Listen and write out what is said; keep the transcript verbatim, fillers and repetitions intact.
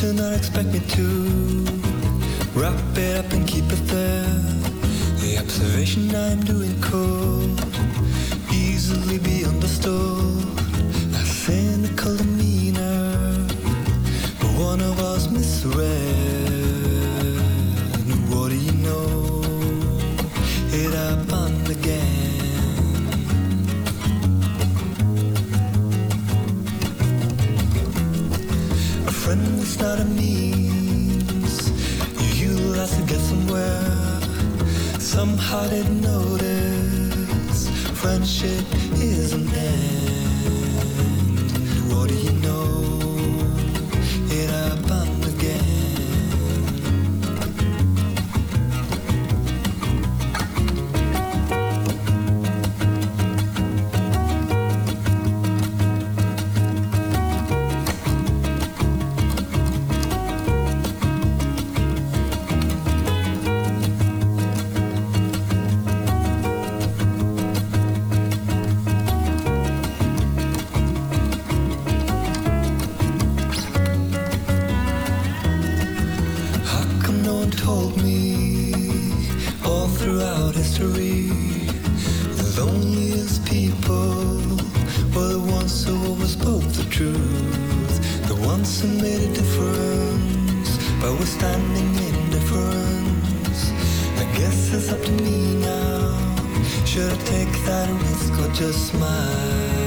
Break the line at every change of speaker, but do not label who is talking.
do not expect me to wrap it up and keep it there. The observation I'm doing could easily be understood. A cynical demeanor, but one of us misread. What do you know? It happened again. A friend is not a means you utilize to get somewhere. Somehow didn't notice friendship is an end. What do you know? It happened again. Just smile.